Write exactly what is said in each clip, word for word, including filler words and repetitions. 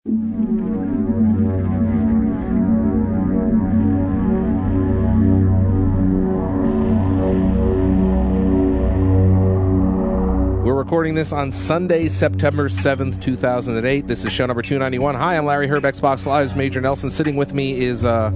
We're recording this on Sunday, September seventh, two thousand eight. This is show number two ninety-one. Hi, I'm Larry Herb, Xbox Live's Major Nelson. Sitting with me is uh,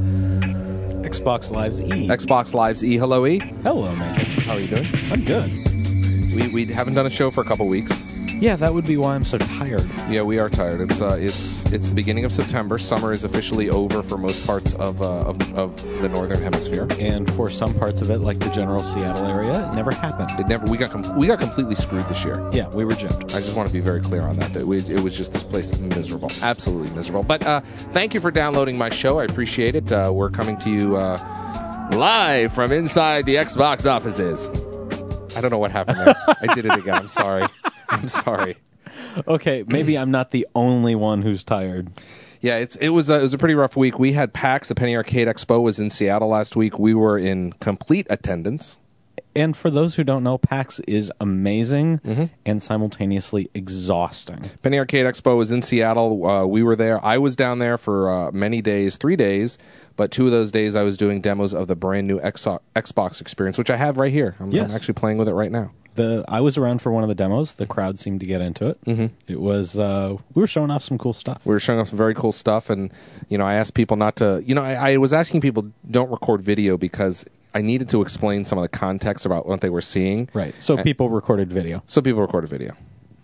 Xbox Live's E. Xbox Live's E. Hello, E. Hello, Major. How are you doing? I'm good. We we haven't done a show for a couple weeks. Yeah, that would be why I'm so tired. Yeah, we are tired. It's uh, it's it's the beginning of September. Summer is officially over for most parts of uh, of, of the northern hemisphere, and for some parts of it, like the general Seattle area, it never happened. It never. We got com- we got completely screwed this year. Yeah, we were gypped. I just want to be very clear on that. That we, it was just this place miserable, absolutely miserable. But uh, thank you for downloading my show. I appreciate it. Uh, we're coming to you uh, live from inside the Xbox offices. I don't know what happened there. I did it again. I'm sorry. I'm sorry. Okay, maybe I'm not the only one who's tired. Yeah, it's it was a, it was a pretty rough week. We had PAX, the Penny Arcade Expo, was in Seattle last week. We were in complete attendance. And for those who don't know, PAX is amazing mm-hmm. and simultaneously exhausting. Penny Arcade Expo was in Seattle. Uh, we were there. I was down there for uh, many days, three days. But two of those days I was doing demos of the brand new X- Xbox experience, which I have right here. I'm, yes. I'm actually playing with it right now. The I was around for one of the demos. The crowd seemed to get into it. Mm-hmm. It was uh, we were showing off some cool stuff. We were showing off some very cool stuff, and you know, I asked people not to. You know, I, I was asking people don't record video because I needed to explain some of the context about what they were seeing. Right. So and people recorded video. So people recorded video.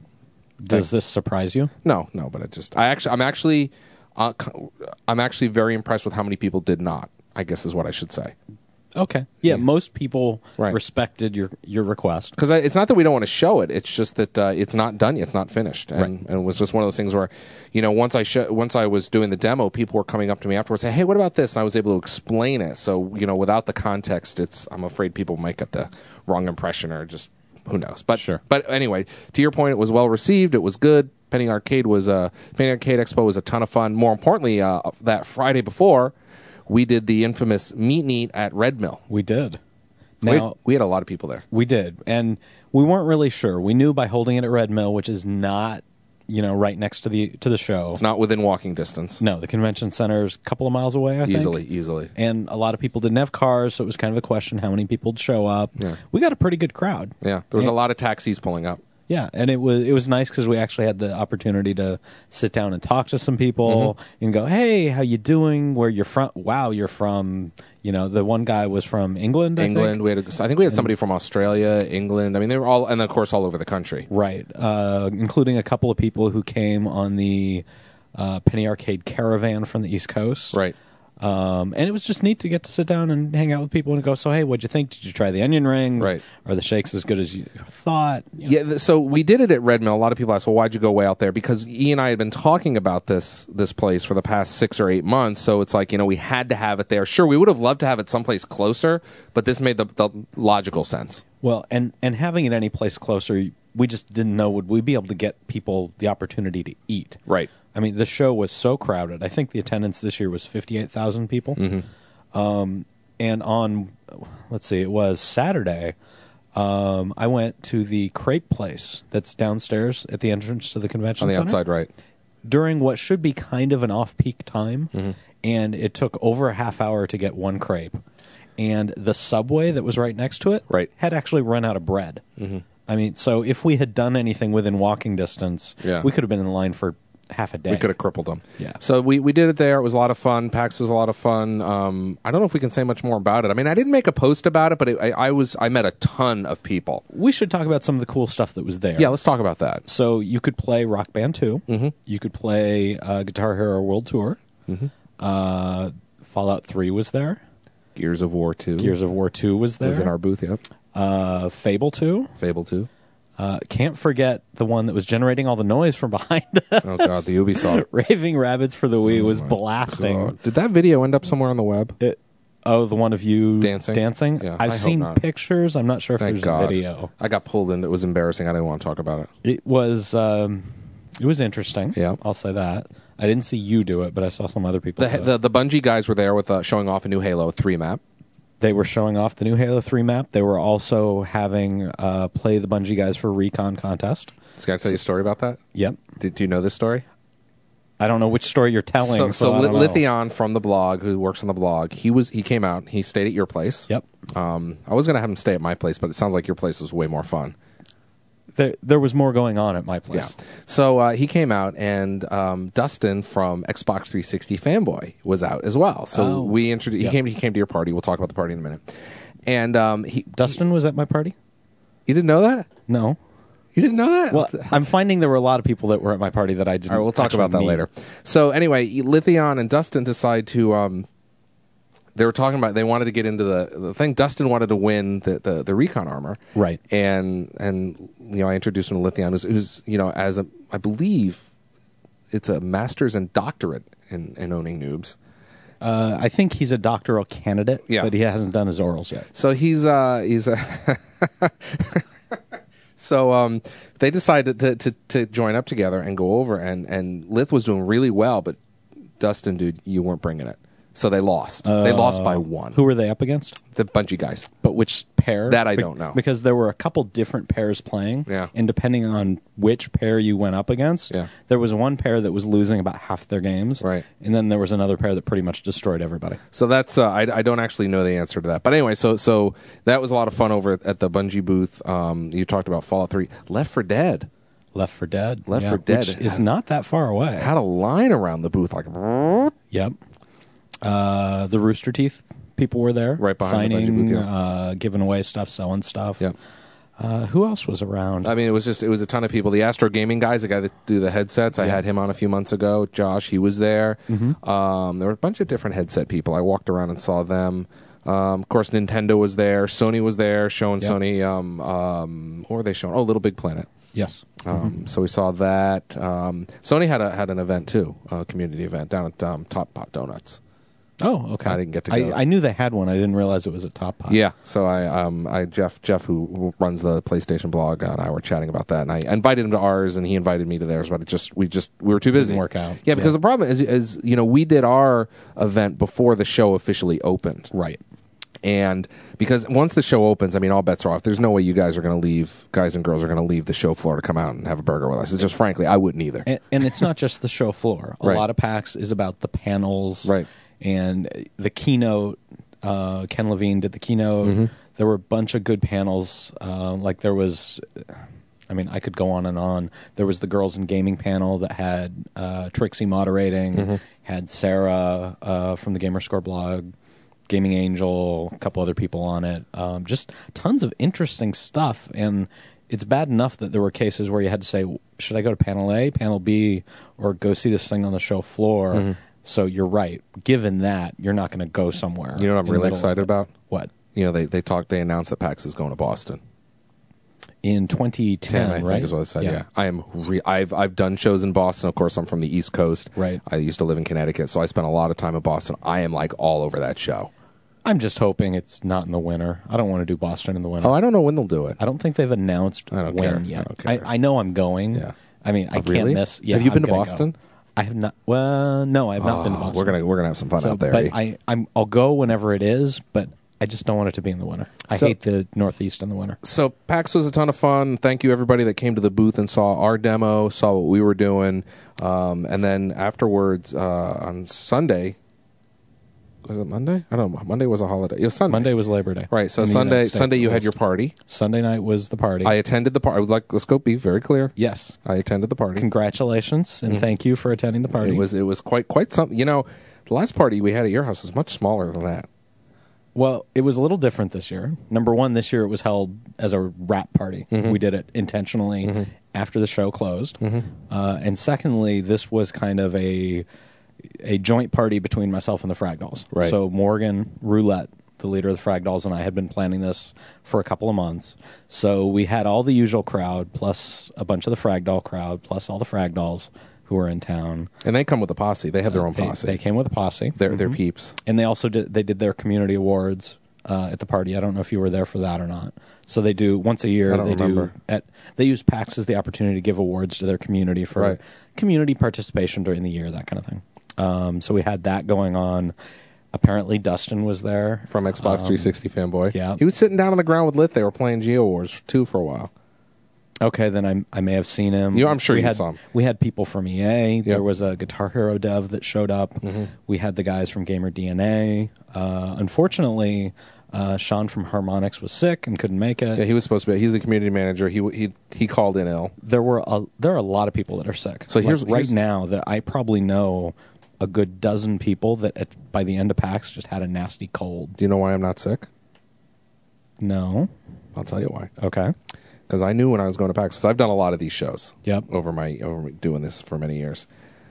Does this surprise you? No, no. But it just I actually I'm actually uh, I'm actually very impressed with how many people did not. I guess is what I should say. Okay. Yeah, yeah. Most people right. respected your your request. Because it's not that we don't want to show it. It's just that uh, it's not done yet. It's not finished. And, right. and it was just one of those things where, you know, once I sh- once I was doing the demo, people were coming up to me afterwards and say, hey, what about this? And I was able to explain it. So, you know, without the context, it's I'm afraid people might get the wrong impression or just who knows. But sure. But anyway, to your point, it was well received. It was good. Penny Arcade was uh, Penny Arcade Expo was a ton of fun. More importantly, uh, that Friday before, we did the infamous Meet and Eat at Red Mill. We did. Now, we, had, we had a lot of people there. We did. And we weren't really sure. We knew by holding it at Red Mill, which is not, you know, right next to the to the show. It's not within walking distance. No, the convention center's a couple of miles away, I think. Easily, easily. And a lot of people didn't have cars, so it was kind of a question how many people would show up. Yeah. We got a pretty good crowd. Yeah, there was and, a lot of taxis pulling up. Yeah, and it was it was nice because we actually had the opportunity to sit down and talk to some people mm-hmm. and go, hey, how you doing? Where you're from? Wow, you're from, you know, the one guy was from England, I England. think. We had, a, I think we had somebody from Australia, England. I mean, they were all, and of course, all over the country. Right, uh, including a couple of people who came on the uh, Penny Arcade caravan from the East Coast. Right. Um, and it was just neat to get to sit down and hang out with people and go, so, hey, what'd you think? Did you try the onion rings? Right. Are the shakes as good as you thought? You know? Yeah, th- so we did it at Red Mill. A lot of people ask, well, why'd you go way out there? Because E and I had been talking about this this place for the past six or eight months, so it's like, you know, we had to have it there. Sure, we would have loved to have it someplace closer, but this made the, the logical sense. Well, and, and having it any place closer, we just didn't know, would we be able to get people the opportunity to eat? Right. I mean, the show was so crowded. I think the attendance this year was fifty-eight thousand people. Mm-hmm. Um, and on, let's see, it was Saturday, um, I went to the crepe place that's downstairs at the entrance to the convention on the center. outside, right. During what should be kind of an off-peak time, mm-hmm. and it took over a half hour to get one crepe. And the Subway that was right next to it right. had actually run out of bread. Mm-hmm. I mean, so if we had done anything within walking distance, yeah. we could have been in line for half a day. We could have crippled them. Yeah. So we, we did it there. It was a lot of fun. PAX was a lot of fun. Um, I don't know if we can say much more about it. I mean, I didn't make a post about it, but it, I, I was I met a ton of people. We should talk about some of the cool stuff that was there. Yeah, let's talk about that. So you could play Rock Band two. Mm-hmm. You could play uh, Guitar Hero World Tour. Mm-hmm. Uh, Fallout three was there. Gears of War two. Gears of War two was there. Was in our booth, yep. Uh, Fable two. Fable two. Uh, can't forget the one that was generating all the noise from behind us. Oh, God, the Ubisoft. Raving Rabbids for the Wii oh was blasting. God. Did that video end up somewhere on the web? It, oh, the one of you dancing? Dancing? Yeah, I've I seen hope not. pictures. I'm not sure if Thank there's God. a video. I got pulled in. It was embarrassing. I didn't want to talk about it. It was, um, it was interesting. Yeah. I'll say that. I didn't see you do it, but I saw some other people The, do the, it. the Bungie guys were there with uh, showing off a new Halo three map. They were showing off the new Halo three map. They were also having uh, play the Bungie guys for Recon contest. So can I tell you a story about that? Yep. Do, do you know this story? I don't know which story you're telling. So, So, so I don't know. Lithion from the blog, who works on the blog, he was he came out. He stayed at your place. Yep. Um, I was going to have him stay at my place, but it sounds like your place was way more fun. There, there was more going on at my place. Yeah. So uh, he came out, and um, Dustin from Xbox three sixty Fanboy was out as well. So Oh. we introduced. Yep. He came. He came to your party. We'll talk about the party in a minute. And um, he Dustin was at my party? You didn't know that? No. You didn't know that? Well, I'm finding there were a lot of people that were at my party that I didn't. All right, we'll talk actually about that meet. later. So anyway, Lithion and Dustin decide to. Um, they were talking about they wanted to get into the, the thing. Dustin wanted to win the, the, the recon armor, Right. And and you know I introduced him to Lithion, who's, who's you know as a I believe it's a master's and doctorate in, in owning noobs. Uh, I think he's a doctoral candidate, Yeah. but he hasn't done his orals yet. So he's uh he's a so um they decided to, to to join up together and go over, and and Lith was doing really well, but Dustin, dude, you weren't bringing it. So they lost. they lost by one. Who were they up against? The Bungie guys. But which pair? That I Be- don't know. Because there were a couple different pairs playing. Yeah. And depending on which pair you went up against, Yeah. there was one pair that was losing about half their games. Right. And then there was another pair that pretty much destroyed everybody. So that's uh, I, I don't actually know the answer to that. But anyway, so so that was a lot of fun over at the Bungie booth. Um, you talked about Fallout three, Left four Dead. Left for Dead. Left yeah, four Dead. Which is not that far away. Had a line around the booth like Yep. Uh, the Rooster Teeth people were there. Right behind the Bungie signing, booth, yeah. uh, giving away stuff, selling stuff. Yep. Uh, who else was around? I mean, it was just it was a ton of people. The Astro Gaming guys, the guy that do the headsets, I Yeah. had him on a few months ago. Josh, he was there. Mm-hmm. Um, there were a bunch of different headset people. I walked around and saw them. Um, of course, Nintendo was there. Sony was there, showing Yep. Sony. Um, um, what were they showing? Oh, Little Big Planet. Yes. Um, So we saw that. Um, Sony had a had an event too, a community event down at um, Top Pot Donuts. Oh, okay. I didn't get to go. I, I knew they had one. I didn't realize it was at Top Pot. Yeah, so I, um, I Jeff, Jeff, who runs the PlayStation blog, and I were chatting about that, and I invited him to ours, and he invited me to theirs, but it just, we just, we were too busy. Didn't work out. Yeah, because Yeah. the problem is, is, you know, we did our event before the show officially opened, Right. and because once the show opens, I mean, all bets are off. There's no way you guys are going to leave, guys and girls are going to leave the show floor to come out and have a burger with us. It's just, frankly, I wouldn't either. And, and it's not just the show floor. A Right. lot of PAX is about the panels. Right. And the keynote. Uh, Ken Levine did the keynote. Mm-hmm. There were a bunch of good panels. Uh, like there was, I mean, I could go on and on. There was the Girls in Gaming panel that had uh, Trixie moderating, Mm-hmm. had Sarah uh, from the Gamerscore blog, Gaming Angel, a couple other people on it. Um, just tons of interesting stuff. And it's bad enough that there were cases where you had to say, should I go to panel A, panel B, or go see this thing on the show floor? Mm-hmm. So you're right. Given that, you're not going to go somewhere. You know what I'm in the really middle of excited it. about? What? You know, they, they talked, they announced that PAX is going to Boston. In twenty ten, ten, I right? think is what it said. Yeah, I am. Re- I've I've done shows in Boston. Of course, I'm from the East Coast. Right. I used to live in Connecticut, so I spent a lot of time in Boston. I am like all over that show. I'm just hoping it's not in the winter. I don't want to do Boston in the winter. Oh, I don't know when they'll do it. I don't think they've announced I don't when care. yet. I don't care. I, I know I'm going. Yeah. I mean, I Oh, can't really? miss. Yeah, Have you I'm been to gonna Boston? go. I have not. Well, no, I have not been to Oh, Boston. we're gonna we're gonna have some fun So, out there. but I, I'm, I'll go whenever it is. But I just don't want it to be in the winter. I So- hate the Northeast in the winter. So PAX was a ton of fun. Thank you everybody that came to the booth and saw our demo, saw what we were doing, um, and then afterwards uh, on Sunday. Was it Monday? I don't know. Monday was a holiday. It was Sunday. Monday was Labor Day. Right. So In the Sunday, United States, Sunday you at had your least. party. Sunday night was the party. I attended the party. I would like let's go be very clear. yes. I attended the party. Congratulations and thank you for attending the party. It was it was quite quite something. You know, the last party we had at your house was much smaller than that. Well, it was a little different this year. Number one, this year it was held as a wrap party. Mm-hmm. We did it intentionally after the show closed. Uh, and secondly, this was kind of a a joint party between myself and the Frag Dolls. Right. So Morgan Roulette, the leader of the Frag Dolls, and I had been planning this for a couple of months. So we had all the usual crowd, plus a bunch of the Frag Doll crowd, plus all the Frag Dolls who were in town. And they come with a posse. They have their own They, posse. they came with a posse. They're they're peeps. And they also did they did their community awards uh, at the party. I don't know if you were there for that or not. So they do once a year. I don't they remember. do at they use PAX as the opportunity to give awards to their community for Right. community participation during the year, that kind of thing. Um, so we had that going on. Apparently, Dustin was there From Xbox Um, three sixty fanboy. yeah. He was sitting down on the ground with Lit. They were playing Geo Wars two for a while. Okay, then I I may have seen him. You- I'm sure we you had, saw him. We had people from E A. There was a Guitar Hero dev that showed up. Mm-hmm. We had the guys from Gamer D N A. Uh, unfortunately, uh, Sean from Harmonix was sick and couldn't make it. Yeah, he was supposed to be. He's the community manager. He he he called in ill. There were a, there are a lot of people that are sick. So Like, here's- right here's- now that I probably know a good dozen people that at, by the end of PAX just had a nasty cold. Do you know why I'm not sick? No. I'll tell you why. Okay. Because I knew when I was going to PAX, because I've done a lot of these shows. Yep. Over my over my- doing this for many years.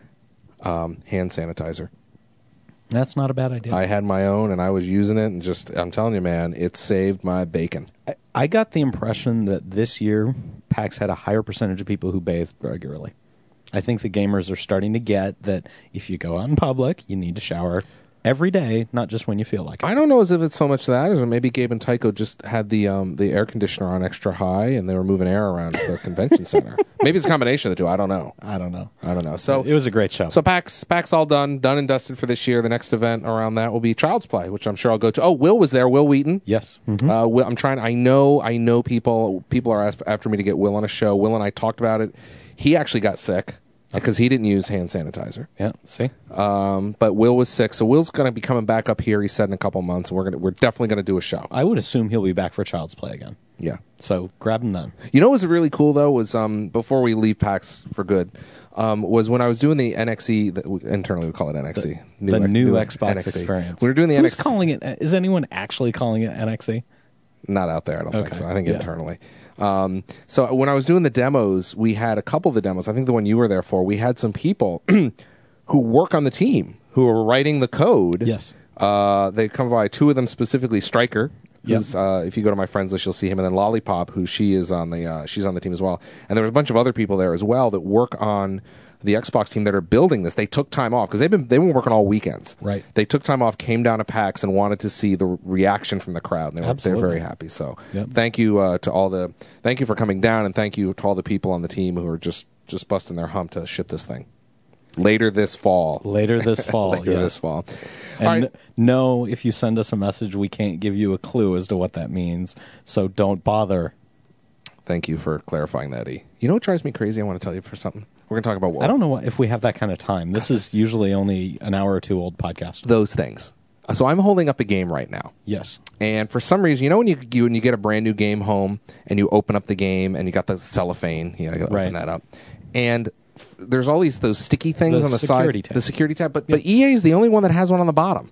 Um, hand sanitizer. That's not a bad idea. I had my own, and I was using it, and just I'm telling you, man, it saved my bacon. I, I got the impression that this year PAX had a higher percentage of people who bathed regularly. I think the gamers are starting to get that if you go out in public, you need to shower every day, not just when you feel like it. I don't know as if it's so much that, or maybe Gabe and Tycho just had the um, the air conditioner on extra high, and they were moving air around the convention center. Maybe it's a combination of the two. I don't know. I don't know. I don't know. So It was a great show. So PAX, PAX all done, done and dusted for this year. The next event around that will be Child's Play, which I'm sure I'll go to. Oh, Will was there. Will Wheaton. Yes. Mhm. Uh, Will, I'm trying. I know. I know people. People are asked, after me to get Will on a show. Will and I talked about it. He actually got sick because he didn't use hand sanitizer. Yeah. See? Um, but Will was sick, so Will's going to be coming back up here. He said in a couple months, and we're gonna we're definitely going to do a show. I would assume he'll be back for Child's Play again. Yeah. So grab him then. You know what was really cool though was um, before we leave PAX for good um, was when I was doing the N X E. The, internally we call it N X E. The, the X- new, X- Xbox N X E. experience. We were doing the Who's N X E. calling it? Is anyone actually calling it N X E? Not out there, I don't think Okay. so. I think Yeah. internally. Um, so when I was doing the demos, we had a couple of the demos. I think the one you were there for, we had some people who work on the team who are writing the code. Yes. Uh, they come by, two of them specifically, Stryker. Yep. Who's, uh, if you go to my friends list, you'll see him, and then Lollipop, who she is on the uh, she's on the team as well. And there was a bunch of other people there as well that work on the Xbox team that are building this. They took time off because they've been they've been working all weekends. Right. They took time off, came down to PAX, and wanted to see the reaction from the crowd. And they were, they're Absolutely. very happy. So Yep. thank you uh, to all the thank you for coming down, and thank you to all the people on the team who are just just busting their hump to ship this thing later this fall. Later this fall. later yes. this fall. And all right. n- no, if you send us a message, we can't give you a clue as to what that means. So don't bother. Thank you for clarifying that, E. You know what drives me crazy? I want to tell you for something. We're going to talk about what I don't know what, if we have that kind of time. This is usually only an hour or two old podcast. those things. Uh, So I'm holding up a game right now. Yes. And for some reason, you know when you, you when you get a brand new game home and you open up the game and you got the cellophane, you know, you gotta Right. open that up. And f- there's all these those sticky things The on the security side, tab. the security tab, but but E A is the only one that has one on the bottom.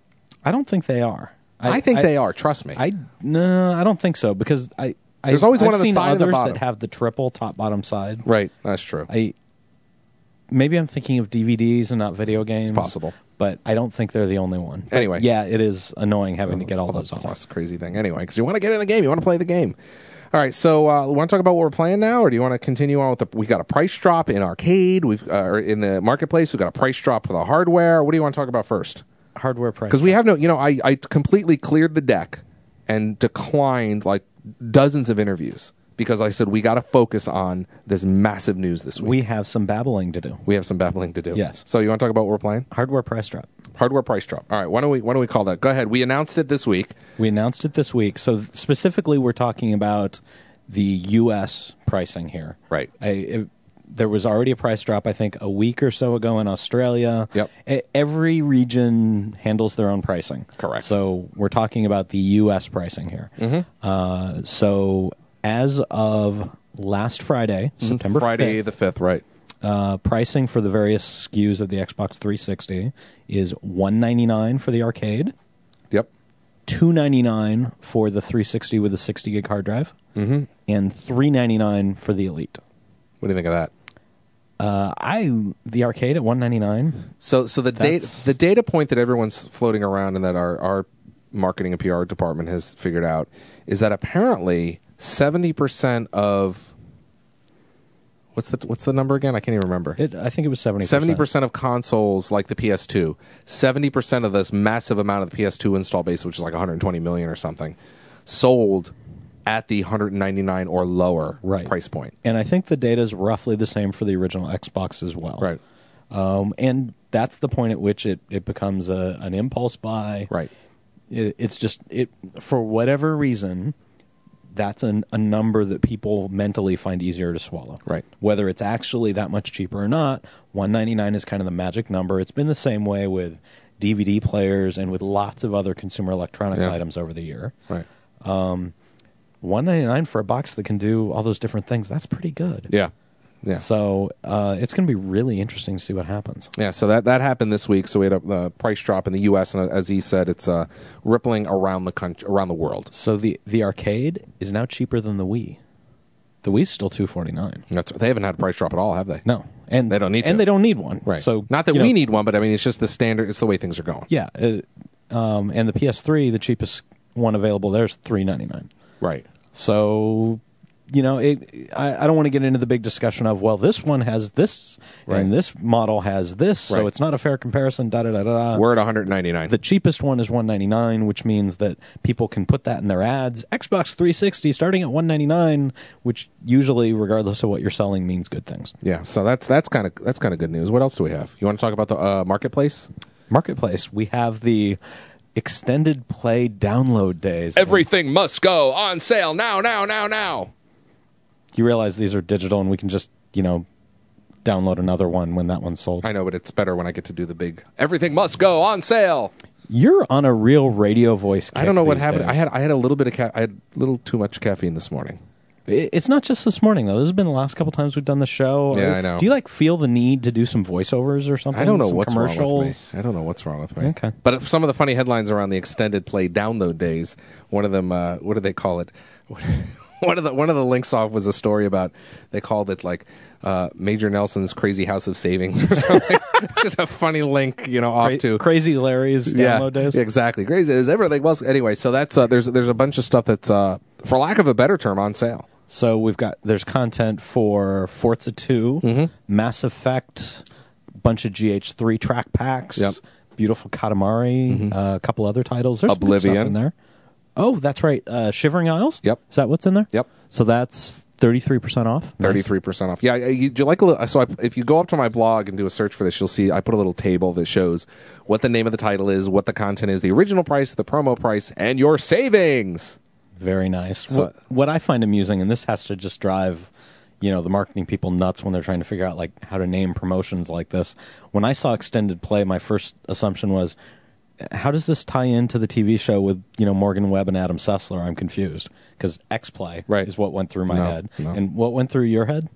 I don't think they are. I, think they are, trust me. I no, I don't think so because I. I There's always I've one on the seen side and the others bottom. that have the triple top bottom side. right, that's true. I maybe I'm thinking of D V Ds and not video games. It's possible. But I don't think they're the only one. But Anyway. yeah, it is annoying having to get all All those that off. plus crazy thing anyway, because you want to get in the game, you want to play the game. All right, so uh, we want to talk about what we're playing now, or do you want to continue on with the? We got a price drop in arcade. We've uh, or in the marketplace. We've got a price drop for the hardware. What do you want to talk about first? Hardware price. Because we have no, you know, I, I completely cleared the deck and declined like dozens of interviews because I said we got to focus on this massive news this week. we have some babbling to do. We have some babbling to do. Yes. So you want to talk about what we're playing? Hardware price drop. Hardware price drop. All right. Why don't we why don't we call that? Go ahead. We announced it this week. We announced it this week. So specifically, we're talking about the U S pricing here. Right. I, it, there was already a price drop, I think, a week or so ago in Australia. Yep. E- every region handles their own pricing. Correct. So we're talking about the U S pricing here. Mm-hmm. Uh, so as of last Friday, September Friday fifth, the fifth. Right. uh, pricing for the various S K Us of the Xbox three sixty is one ninety-nine for the arcade, Yep. two ninety-nine for the three sixty with a sixty gig hard drive, Mm-hmm. and three ninety-nine for the Elite. What do you think of that? Uh, I the arcade at one ninety-nine. So, so the data That's- the data point that everyone's floating around and that our, our marketing and P R department has figured out is that apparently seventy percent of what's the what's the number again? I can't even remember. It, I think it was seventy. Seventy percent of consoles like the P S two, seventy percent of this massive amount of the P S two install base, which is like one hundred twenty million or something, sold at the one ninety-nine or lower Right. price point. And I think the data is roughly the same for the original Xbox as well. Right. Um, and that's the point at which it, it becomes a, an impulse buy. Right. It, it's just it for whatever reason, that's an, a number that people mentally find easier to swallow. Right. Whether it's actually that much cheaper or not, one ninety-nine is kind of the magic number. It's been the same way with D V D players and with lots of other consumer electronics Yeah. items over the year. Right. Um, one ninety-nine for a box that can do all those different things, that's pretty good. Yeah. Yeah. So uh, it's going to be really interesting to see what happens. Yeah, so that, that happened this week. So we had a uh, price drop in the U S, and as he said, it's uh, rippling around the country, around the world. So the the arcade is now cheaper than the Wii. The Wii's still two forty-nine. That's, they haven't had a price drop at all, have they? No, and They don't need and to. they don't need one. Right. So not that you we know, need one, but I mean, it's just the standard. It's the way things are going. Yeah, uh, um, and the P S three, the cheapest one available, there's three ninety-nine. Right. So, you know, it, I, I don't want to get into the big discussion of, well, this one has this, Right. and this model has this, so Right. it's not a fair comparison, da da da da. We're at one ninety-nine. The cheapest one is one ninety-nine, which means that people can put that in their ads. Xbox three sixty starting at one ninety-nine, which usually, regardless of what you're selling, means good things. Yeah, so that's that's kind of that's kind of good news. What else do we have? You want to talk about the uh, marketplace? Marketplace, we have the extended play download days. Everything must go on sale now, now, now, now. You realize these are digital, and we can just, you know, download another one when that one's sold. I know, but it's better when I get to do the big. Everything must go on sale. You're on a real radio voice kick I don't know what these happened. days. I had I had a little bit of ca- I had a little too much caffeine this morning. It- It's not just this morning, though. This has been the last couple times we've done the show. Yeah, Or- I know. Do you, like, feel the need to do some voiceovers or something? I don't know Some what's wrong commercials? with me. I don't know what's wrong with me. Okay. But if some of the funny headlines around the extended play download days. One of them, uh, what do they call it? One of the one of the links off was a story about, they called it like uh, Major Nelson's Crazy House of Savings or something. Just a funny link, you know, off Cra- to Crazy Larry's yeah, download days? exactly. Crazy is everything else. Anyway, so that's uh, there's there's a bunch of stuff that's uh, for lack of a better term on sale. So we've got, there's content for Forza two, Mm-hmm. Mass Effect, a bunch of G H three track packs, Yep. Beautiful Katamari, uh, a couple other titles. There's good Oblivion. stuff in there. Oh, that's right. Uh, Shivering Isles? Yep. Is that what's in there? Yep. So that's thirty-three percent off? Nice. Thirty-three percent off. Yeah, you, you like a little, so I, if you go up to my blog and do a search for this, you'll see I put a little table that shows what the name of the title is, what the content is, the original price, the promo price, and your savings. Very nice. So- what, what I find amusing, and this has to just drive, you know, the marketing people nuts when they're trying to figure out like how to name promotions like this. When I saw extended play, my first assumption was, how does this tie into the T V show with, you know, Morgan Webb and Adam Sessler? I'm confused because X-Play Right. is what went through my No, head. no. And what went through your head?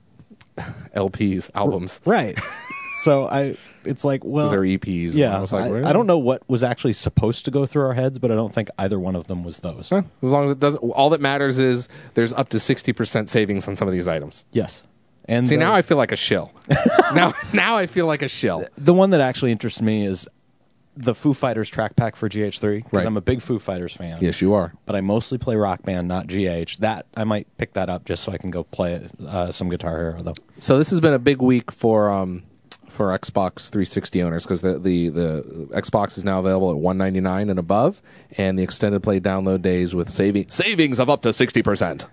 L Ps, albums, Right. So I, it's like, well, they're E Ps. yeah. I was like, I, what? I don't know what was actually supposed to go through our heads, but I don't think either one of them was those. Huh, as long as it doesn't, all that matters is there's up to sixty percent savings on some of these items. Yes. And See, the, now I feel like a shill. now, now I feel like a shill. the one that actually interests me is the Foo Fighters track pack for G H three, because Right. I'm a big Foo Fighters fan. Yes, you are. But I mostly play Rock Band, not G H. That I might pick that up just so I can go play uh, some Guitar Hero, though. So this has been a big week for um, for Xbox three sixty owners because the, the the Xbox is now available at one ninety-nine and above, and the extended play download days with saving savings of up to sixty percent.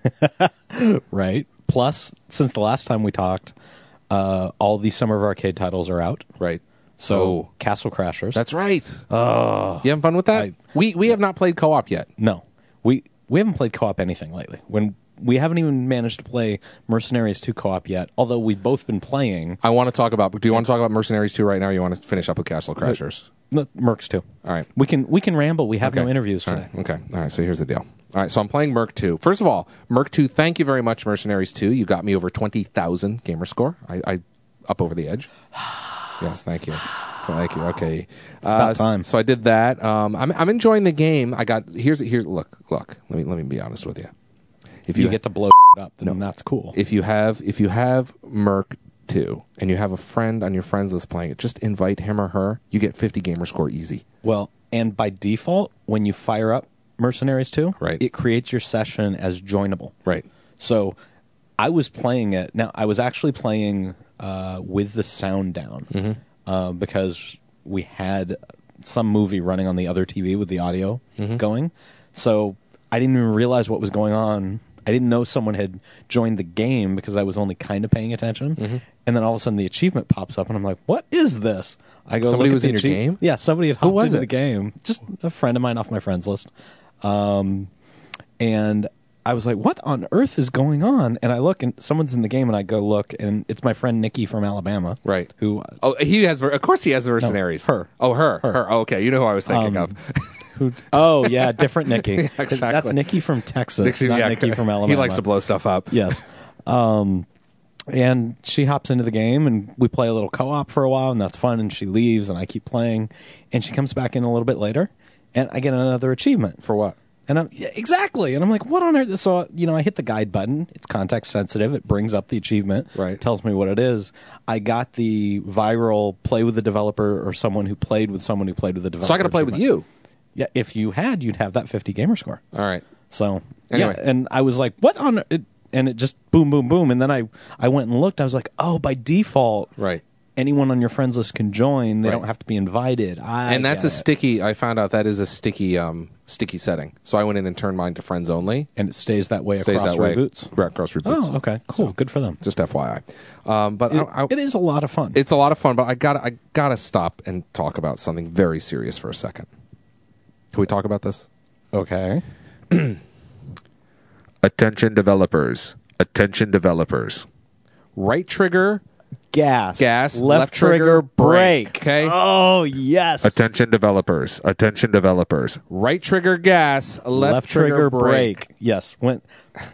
Right. Plus, since the last time we talked, uh, all these Summer of Arcade titles are out. Right. So Oh. Castle Crashers. That's right. Oh, you having fun with that? I- we we have not played co-op yet. no, we we haven't played co-op anything lately. When we haven't even managed to play Mercenaries two co-op yet, although we've both been playing. I want to talk about. Do you want to talk about Mercenaries two right now? Or you want to finish up with Castle Crashers? No, Mercs too. All right. We can we can ramble. We have no Okay. interviews All today. right. Okay. All right. So here's the deal. All right. So I'm playing Merc two. First of all, Merc two. Thank you very much, Mercenaries two. You got me over twenty thousand gamer score. I, I up over the edge. Yes. Thank you. Thank you. Okay. It's about time. So I did that. Um, I'm I'm enjoying the game. I got here's here's look look. Let me let me be honest with you. If If you get to blow up, then that's cool. if you have if you have Merc two and you have a friend on your friends list playing it, just invite him or her. You get fifty gamer score easy. Well, and by default, when you fire up Mercenaries two, Right. it creates your session as joinable. Right. So I was playing it. Now, I was actually playing uh, with the sound down Mm-hmm. uh, because we had some movie running on the other T V with the audio Mm-hmm. going. So I didn't even realize what was going on. I didn't know someone had joined the game because I was only kind of paying attention. Mm-hmm. And then all of a sudden the achievement pops up and I'm like, what is this? I go, Somebody look at was the in your achie- game? Yeah, somebody had Who hopped was into it? the game. Just a friend of mine off my friends list. Um, and I was like, what on earth is going on? And I look, and someone's in the game, and I go look, and it's my friend Nikki from Alabama. Right. Who? Oh, he has. Of course, he has mercenaries. No, her. Oh, her. Her. Her. Oh, okay. You know who I was thinking Um, of. Who? Oh, yeah, different Nikki. Yeah, exactly. That's Nikki from Texas, Nikki, not yeah, Nikki from Alabama. He likes to blow stuff up. Yes. Um, and she hops into the game, and we play a little co-op for a while, and that's fun, and she leaves, and I keep playing, and she comes back in a little bit later, and I get another achievement. For what? And I'm yeah, exactly, and I'm like, "What on earth?" So you know, I hit the guide button. It's context sensitive. It brings up the achievement. Right. Tells me what it is. I got the viral play with the developer or someone who played with someone who played with the developer. So I got to play with achievement. you. Yeah, if you had, you'd have that fifty gamer score. All right. So Anyway. yeah, and I was like, "What on?" It, and it just boom, boom, boom, and then I I went and looked. I was like, "Oh, by default, Right. anyone on your friends list can join. They Right. don't have to be invited." I And that's get a it. sticky. I found out that is a sticky, um, sticky setting. So I went in and turned mine to friends only. and it stays that way Stays across that way. reboots. Right, across reboots. Oh, okay, cool, So- good for them. Just F Y I. Um, but It, I, I, it is a lot of fun. it's a lot of fun. But I got I got to stop and talk about something very serious for a second. Can we talk about this? Okay. Attention developers. Attention developers. Right trigger, Gas. gas, Left, left trigger, trigger, brake. brake, okay? Oh, yes. Attention developers. Attention developers. Right trigger gas, left, trigger, brake. Yes. When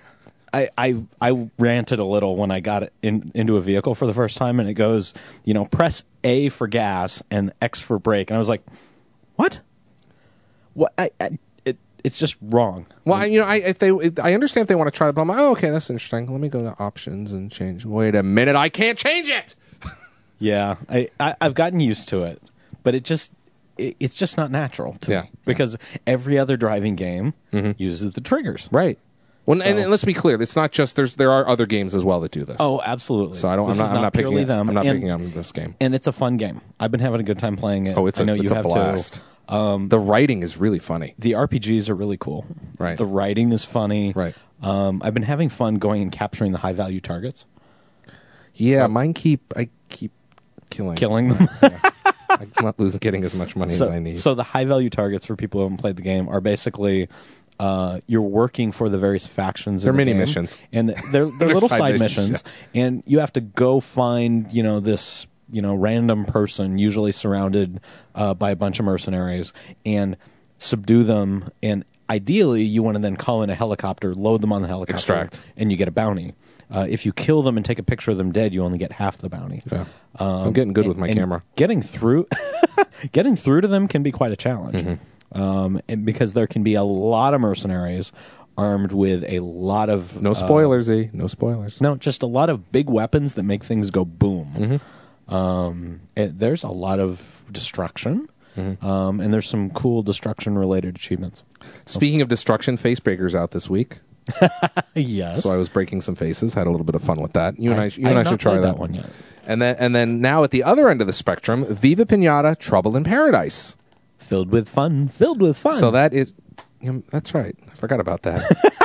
I, I I ranted a little when I got it in, into a vehicle for the first time, and it goes, you know, press A for gas and X for brake, and I was like, what? What? I, I it it's just wrong. Well, I, you know, I if they, if, I understand if they want to try it, but I'm like, oh, okay, that's interesting. Let me go to options and change. Wait a minute, I can't change it. Yeah, I, I I've gotten used to it, but it just it, it's just not natural to Yeah. me because every other driving game uses the triggers. Right. Well, So- and, and let's be clear, it's not just there's there are other games as well that do this. Oh, absolutely. so I don't. This I'm is not. I'm not picking. purely it- them. I'm not and, picking on this game. and it's a fun game. I've been having a good time playing it. Oh, it's a, I know it's you a have blast. to. Um, the writing is really funny. the R P Gs are really cool. Right. The writing is funny. Right. Um, I've been having fun going and capturing the high value targets, Yeah, So- mine keep. I keep killing. killing them. I'm not losing, getting as much money so, as I need. so the high value targets for people who haven't played the game are basically uh, you're working for the various factions. They're in the mini game, missions. and they're, they're, They're little side side, missions, missions, and you have to go find you know this you know random person, usually surrounded uh, by a bunch of mercenaries, and subdue them. And ideally, you want to then call in a helicopter, load them on the helicopter, Extract. and you get a bounty. Uh, if you kill them and take a picture of them dead, you only get half the bounty. Yeah. Um, I'm getting good and- with my and camera. Getting through, getting through to them can be quite a challenge, Mm-hmm. um, and because there can be a lot of mercenaries armed with a lot of No uh, spoilers, E. No spoilers. no, just a lot of big weapons that make things go boom. Mm-hmm. Um, it, there's a lot of destruction, Mm-hmm. um, and there's some cool destruction related achievements. Speaking of destruction, Facebreaker's out this week. Yes, So I was breaking some faces. Had a little bit of fun with that. You and I, I- you and I, I've not should try played that that one yet. And then, and then now at the other end of the spectrum, Viva Pinata, Trouble in Paradise. filled with fun, filled with fun. So that is, you know, that's right. I forgot about that.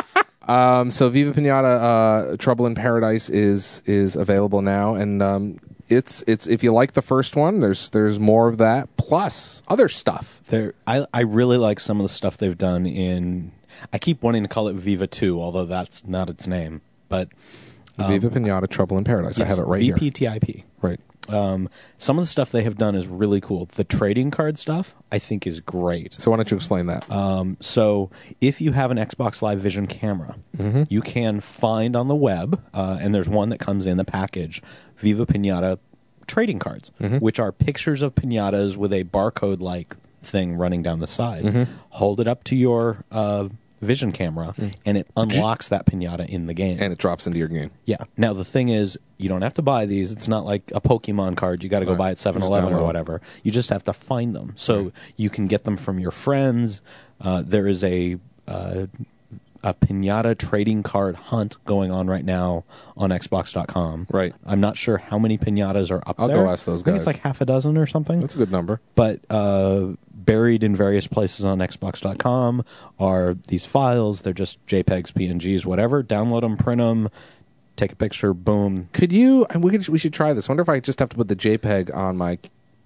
um, so Viva Pinata, uh, Trouble in Paradise is is available now, and um, it's it's if you like the first one, there's there's more of that plus other stuff. There, I I really like some of the stuff they've done in. I keep wanting to call it Viva two, although that's not its name. But Viva Pinata, Trouble in Paradise. I yes, have it right V here. P T I P. Right. Um, some of the stuff they have done is really cool. The trading card stuff, I think, is great. So why don't you explain that? Um, so if you have an Xbox Live Vision camera, Mm-hmm. you can find on the web, uh, and there's one that comes in the package, Viva Pinata trading cards, Mm-hmm. which are pictures of pinatas with a barcode-like thing running down the side. Mm-hmm. Hold it up to your uh, Vision camera, and it unlocks that pinata in the game. and it drops into your game. Yeah. Now, the thing is, you don't have to buy these. It's not like a Pokemon card. You got to go Right. buy at seven eleven You just or download whatever. You just have to find them. So you can get them from your friends. Uh, there is a uh, a pinata trading card hunt going on right now on Xbox dot com. Right. I'm not sure how many pinatas are up I'll there. go ask those I think it's guys. like half a dozen or something. That's a good number. But uh, buried in various places on Xbox dot com are these files. They're just JPEGs, P N Gs, whatever. Download them, print them, take a picture, boom. Could you? We could. We should try this. I wonder if I just have to put the JPEG on my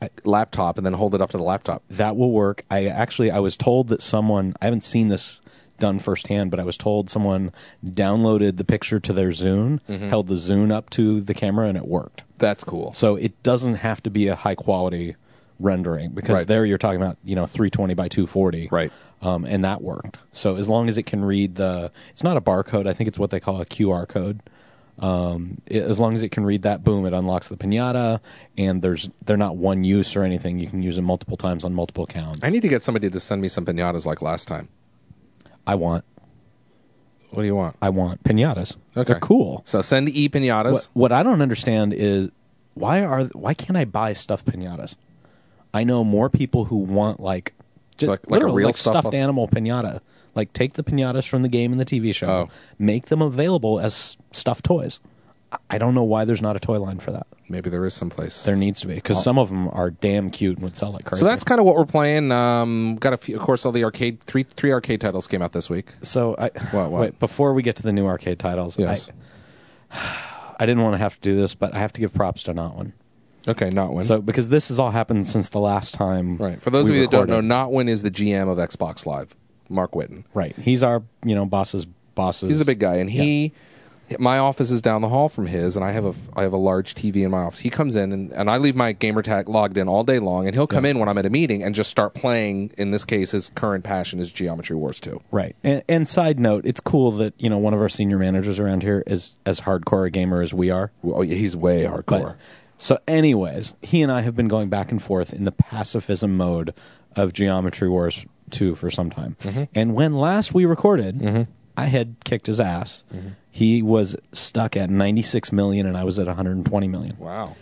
laptop and then hold it up to the laptop. That will work. I actually I was told that someone I haven't seen this done firsthand, but I was told someone downloaded the picture to their Zune, Mm-hmm. held the Zune up to the camera, and it worked. That's cool. So it doesn't have to be a high quality rendering because Right. there you're talking about, you know, three twenty by two forty. Right. Um, and that worked. So as long as it can read the, it's not a barcode. I think it's what they call a Q R code. Um, it, as long as it can read that, boom, it unlocks the pinata, and there's they're not one use or anything. You can use them multiple times on multiple accounts. I need to get somebody to send me some pinatas like last time. I want, What do you want? I want pinatas. Okay. They're cool. So send e pinatas. What, what I don't understand is why are why can't I buy stuffed pinatas? I know more people who want like just, Like- like a real like stuff stuffed of- animal pinata. Like take the pinatas from the game and the T V show, Oh. make them available as stuffed toys. I- I don't know why there's not a toy line for that. Maybe there is someplace. There needs to be because some of them are damn cute and would sell like crazy. So that's kind of what we're playing. Um, got a few, of course, all the arcade three three arcade titles came out this week. so. I, What, what? Wait, before we get to the new arcade titles, Yes. I, I didn't want to have to do this, but I have to give props to Notwin. Okay, Notwin. So because this has all happened since the last time. right. For those we of you that don't recorded. know, Notwin is the G M of Xbox Live, Mark Whitten. Right. He's our, you know, boss's bosses. He's the big guy, and he, my office is down the hall from his, and I have a, I have a large T V in my office. He comes in, and, and I leave my gamer tag logged in all day long, and he'll come Yeah. in when I'm at a meeting and just start playing. In this case, his current passion is Geometry Wars two. Right. And, and side note, it's cool that, you know, one of our senior managers around here is as hardcore a gamer as we are. Oh, yeah, he's way hardcore. But, so anyways, he and I have been going back and forth in the pacifism mode of Geometry Wars two for some time. Mm-hmm. And when last we recorded, I had kicked his ass. Mm-hmm. He was stuck at ninety-six million and I was at one hundred twenty million. Wow.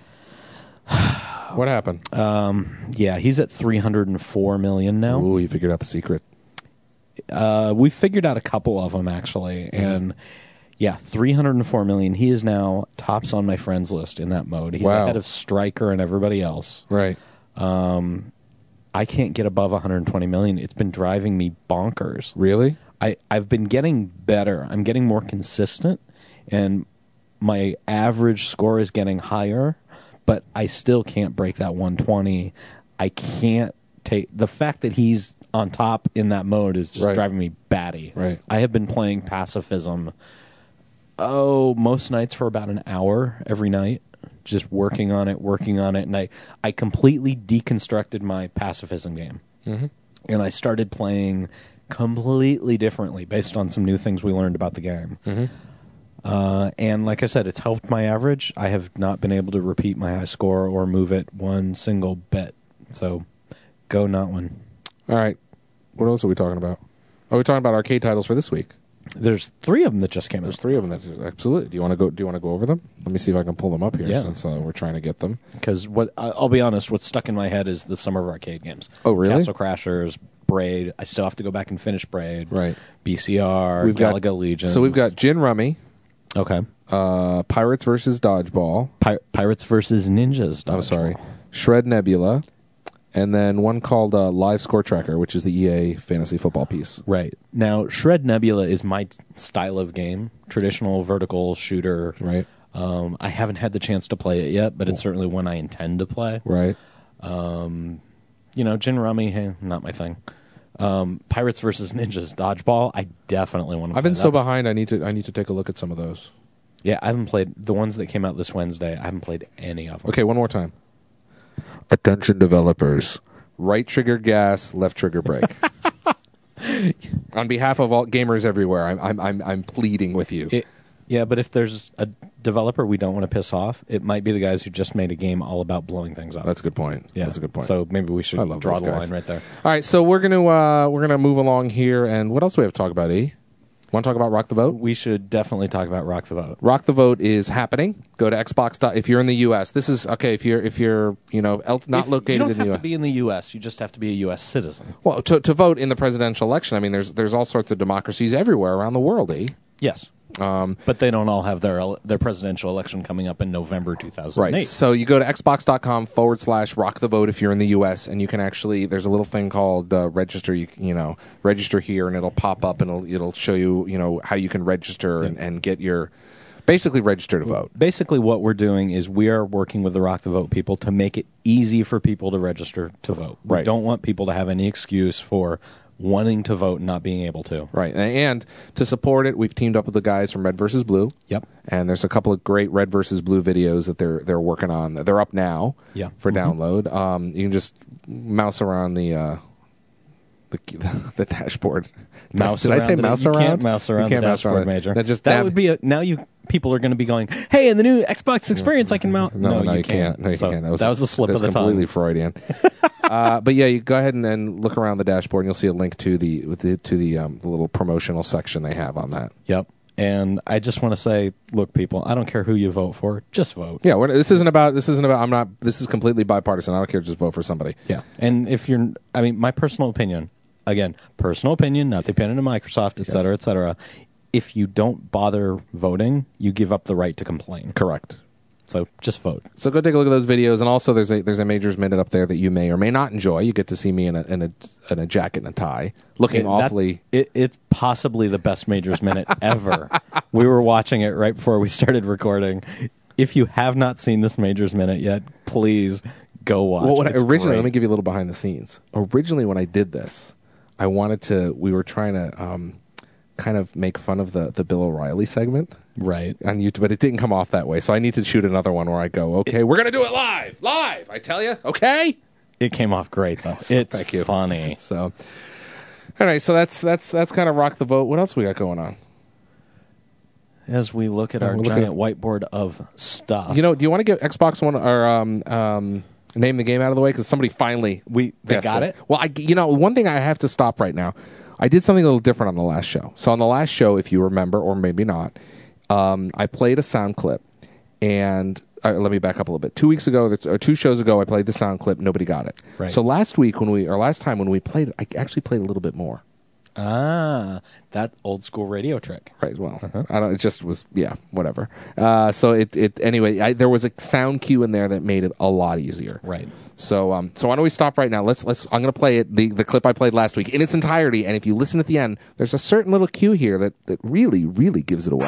What happened? Yeah, he's at three hundred four million now. Ooh, you figured out the secret. Uh, we figured out a couple of them actually, Mm-hmm. and yeah, three hundred four million. He is now tops on my friends list in that mode. He's Wow. ahead of Stryker and everybody else. Right. I can't get above one hundred twenty million. It's been driving me bonkers. Really? I, I've been getting better. I'm getting more consistent, and my average score is getting higher, but I still can't break that one twenty. I can't take the fact that he's on top in that mode is just Right. driving me batty. Right. I have been playing pacifism, oh, most nights for about an hour every night, just working on it, working on it, and I, I completely deconstructed my pacifism game. Mm-hmm. And I started playing completely differently based on some new things we learned about the game. Mm-hmm. Uh, and like I said, it's helped my average. I have not been able to repeat my high score or move it one single bit. So, go Notwin. All right. What else are we talking about? Are we talking about arcade titles for this week? There's three of them that just came There's out. three of them. That's, absolutely. Do you want to go? Do you want to go over them? Let me see if I can pull them up here Yeah. since uh, we're trying to get them. Because what I- I'll be honest, what's stuck in my head is the summer of arcade games. Oh, really? Castle Crashers, Braid. I still have to go back and finish Braid. Right. B C R, We've got Galaga Legions. So we've got Gin Rummy, okay. uh, Pirates versus Dodgeball. Pir- Pirates versus Ninjas. I'm Dodgeball. sorry, Shred Nebula, and then one called uh, Live Score Tracker, which is the E A fantasy football piece. Right. Now, Shred Nebula is my t- style of game. Traditional vertical shooter. Right. Um, I haven't had the chance to play it yet, but it's certainly one I intend to play. Right. You know, Gin Rummy, hey, not my thing. Um, Pirates versus Ninjas Dodgeball, I definitely want to play. I've been so That's- behind. I need to. I need to take a look at some of those. Yeah, I haven't played the ones that came out this Wednesday. I haven't played any of them. Okay, one more time. Attention, developers. Right trigger gas, left trigger brake. On behalf of all gamers everywhere, I'm I'm I'm, I'm pleading with you. It, yeah, but if there's a developer we don't want to piss off, it might be the guys who just made a game all about blowing things up. That's a good point. yeah. That's a good point. So maybe we should I love draw those the guys. line right there. All right, so we're gonna uh, we're gonna move along here, and what else do we have to talk about? E, want to talk about Rock the Vote? We should definitely talk about Rock the Vote. Rock the Vote is happening. Go to Xbox. dot- If you're in the U S, this is okay. If you're if you're you know el- not If- located you don't in the have U S. to be in the U S. You just have to be a U S citizen. Well, to to vote in the presidential election, I mean, there's there's all sorts of democracies everywhere around the world. E. Yes. Um, But they don't all have their ele- their presidential election coming up in November two thousand eight. Right. So you go to xbox.com forward slash rock the vote if you're in the U S, and you can actually, there's a little thing called uh, register, you, you know, register here, and it'll pop up and it'll, it'll show you, you know, how you can register and, and get your, basically register to vote. Basically, what we're doing is we are working with the Rock the Vote people to make it easy for people to register to vote. We Right. don't want people to have any excuse for wanting to vote and not being able to. Right. And to support it, we've teamed up with the guys from Red versus Blue. Yep. And there's a couple of great Red versus Blue videos that they're they're working on. They're up now Yeah. for Mhm. download. Um, you can just mouse around the uh, the, the dashboard. Mouse Did I say around the- mouse you around? can't mouse around You can't the mouse dashboard, around it. Major. Now just that dab- would be a, now you people are going to be going, hey, in the new Xbox experience, I can mouse. No, no, you can't. No, you So can't. That was, a slip that of the was tongue. completely Freudian. uh, but yeah, you go ahead and, and look around the dashboard, and you'll see a link to the, with the to the, um, the little promotional section they have on that. Yep. And I just want to say, look, people, I don't care who you vote for, just vote. Yeah, we're, this isn't about. This isn't about. I'm not. This is completely bipartisan. I don't care. Just vote for somebody. Yeah. And if you're, I mean, my personal opinion, again, personal opinion, not the opinion of Microsoft, et Yes. cetera, et cetera. If you don't bother voting, you give up the right to complain. Correct. So just vote. So go take a look at those videos, and also there's a there's a Majors Minute up there that you may or may not enjoy. You get to see me in a in a in a jacket and a tie, looking It- that- awfully. it, it's possibly the best Majors Minute ever. We were watching it right before we started recording. If you have not seen this Majors Minute yet, please go watch. Well, when I, It's originally, great. let me give you a little behind the scenes. Originally, when I did this, I wanted to. We were trying to um, kind of make fun of the the Bill O'Reilly segment Right. on YouTube, but it didn't come off that way. So I need to shoot another one where I go, okay, we're gonna do it live, live. I tell you, okay. It came off great though. It's Thank you. funny. So, all right, so that's that's that's kind of rock the vote. What else we got going on? As we look at Uh, our we're looking giant whiteboard of stuff, You know, do you want to get Xbox One or um, um, name the game out of the way? Because somebody finally we they guessed got it. Well, I, you know, one thing I have to stop right now. I did something a little different on the last show. So on the last show, if you remember, or maybe not, um, I played a sound clip, and uh, let me back up a little bit. Two weeks ago, that's- or two shows ago, I played the sound clip. Nobody got it. Right. So last week when we, or last time when we played it, I actually played a little bit more. Ah, that old school radio trick. Right. Well, Uh-huh. I don't. It just was. Yeah. Whatever. Uh, so it. It anyway. I, there was a sound cue in there that made it a lot easier. Right. So. Um. So why don't we stop right now? Let's. Let's. I'm going to play it. The the clip I played last week in its entirety. And if you listen at the end, there's a certain little cue here that that really, really gives it away.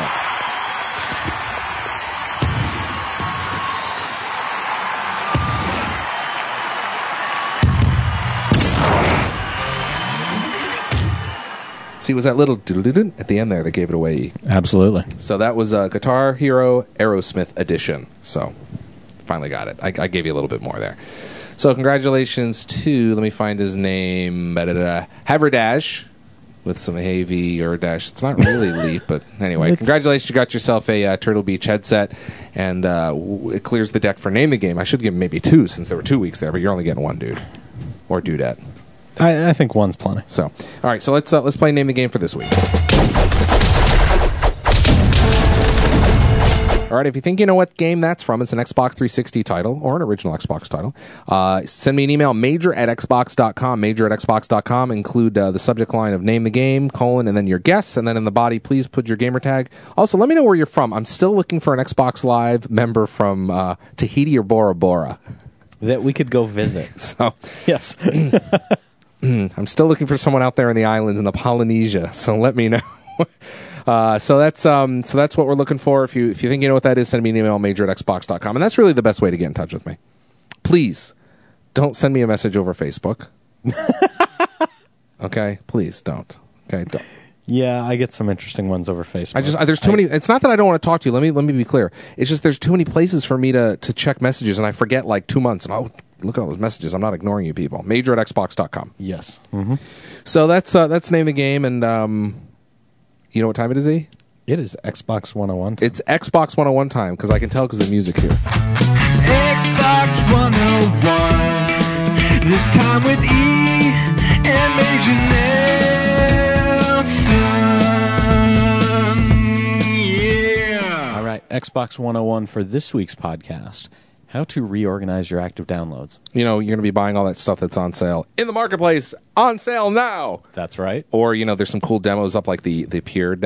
See, it was that little doodle-doodle at the end there that gave it away. Absolutely. So that was a Guitar Hero Aerosmith edition. So finally got it. I, I gave you a little bit more there. So congratulations to, let me find his name, Haverdash with some heavy or dash. It's not really Leaf, but anyway. It's- Congratulations, you got yourself a uh, Turtle Beach headset, and uh, w- it clears the deck for Name the Game. I should give him maybe two since there were two weeks there, but you're only getting one dude. Or dudette. I, I think one's plenty. So, all right, so let's uh, let's play Name the Game for this week. All right, if you think you know what game that's from, it's an Xbox three sixty title or an original Xbox title. Uh, send me an email, major at xbox dot com, major at xbox dot com. Include uh, the subject line of name the game, colon, and then your guess. And then in the body, please put your gamer tag. Also, let me know where you're from. I'm still looking for an Xbox Live member from uh, Tahiti or Bora Bora. That we could go visit. So Yes. I'm still looking for someone out there in the islands in the Polynesia. So let me know. Uh, so that's um, so that's what we're looking for. If you if you think you know what that is, send me an email, major at xbox dot com. And that's really the best way to get in touch with me. Please don't send me a message over Facebook. Okay, please don't. Okay, don't. Yeah, I get some interesting ones over Facebook. I just I, there's too I- many. It's not that I don't want to talk to you. Let me let me be clear. It's just there's too many places for me to to check messages, and I forget like two months. And oh, look at all those messages. I'm not ignoring you, people. Major at xbox dot com. Yes. Mm-hmm. So that's uh, that's the name of the game, and um, you know what time it is, E? It is Xbox one oh one. It's Xbox one oh one time, because I can tell because the music here. Xbox one oh one. This time with E and Major Nelson. Yeah. All right, Xbox one oh one for this week's podcast. How to reorganize your active downloads. You know, you're going to be buying all that stuff that's on sale in the marketplace, on sale now. That's right. Or, you know, there's some cool demos up, like the, the Pure demo.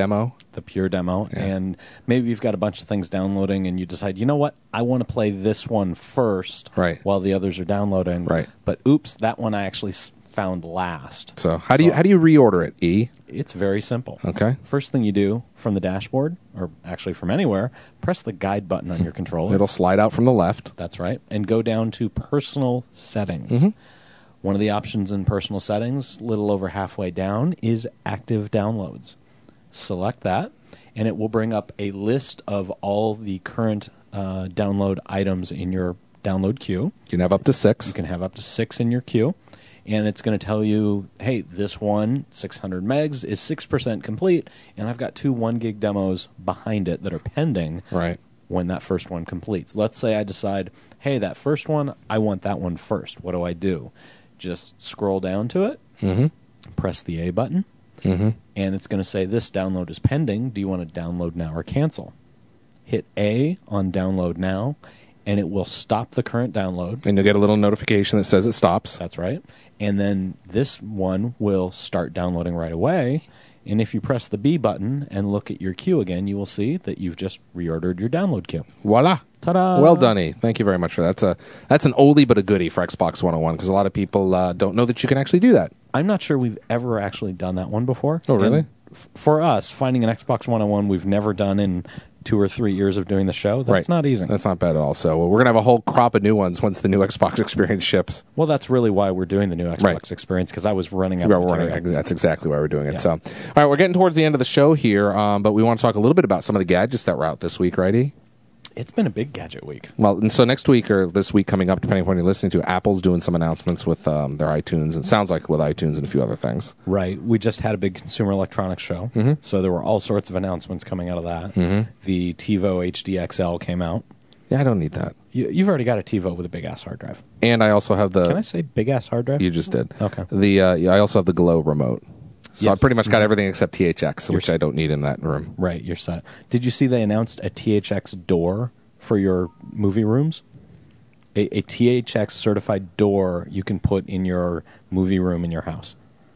the pure demo, Yeah. and maybe you've got a bunch of things downloading, and you decide, you know what, I want to play this one first, Right. while the others are downloading. Right. But oops, that one I actually s- found last. So how do you how do you reorder it, E? It's very simple. Okay. First thing you do from the dashboard, or actually from anywhere, press the guide button on your controller. It'll slide out from the left. That's right. And go down to personal settings. Mm-hmm. One of the options in personal settings, little over halfway down, is active downloads. Select that, and it will bring up a list of all the current uh, download items in your download queue. You can have up to six. You can have up to six in your queue. And it's going to tell you, hey, this one, six hundred megs, is six percent complete, and I've got two one gig demos behind it that are pending Right. when that first one completes. Let's say I decide, hey, that first one, I want that one first. What do I do? Just scroll down to it, Mm-hmm. press the A button, Mm-hmm. and it's going to say, this download is pending. Do you want to download now or cancel? Hit A on download now, and it will stop the current download. And you'll get a little notification that says it stops. That's right. And then this one will start downloading right away. And if you press the B button and look at your queue again, you will see that you've just reordered your download queue. Voila. Ta-da! Well done, E. Thank you very much for that. That's a that's an oldie but a goodie for Xbox one oh one because a lot of people uh, don't know that you can actually do that. I'm not sure we've ever actually done that one before. Oh, really? And f- for us, finding an Xbox one oh one we've never done in two or three years of doing the show, that's Right. not easy. That's not bad at all. So we're going to have a whole crop of new ones once the new Xbox experience ships. Well, that's really why we're doing the new Xbox Right. experience, because I was running out Yeah, of we're material. running, that's exactly why we're doing it. Yeah. So, all right, we're getting towards the end of the show here, um, but we want to talk a little bit about some of the gadgets that were out this week, right, E? It's been a big gadget week. Well, and so next week or this week coming up, depending on when you're listening to, Apple's doing some announcements with um, their iTunes. It sounds like with iTunes and a few other things. Right. We just had a big consumer electronics show, Mm-hmm. so there were all sorts of announcements coming out of that. The TiVo H D X L came out. Yeah, I don't need that. You, you've already got a TiVo with a big-ass hard drive. And I also have the... Can I say big-ass hard drive? You just did. Okay. The uh, yeah, I also have the Glow remote. So I Yes. pretty much got everything except T H X, You're which s- I don't need in that room. Right, you're set. Did you see they announced a T H X door for your movie rooms? A, a T H X certified door you can put in your movie room in your house.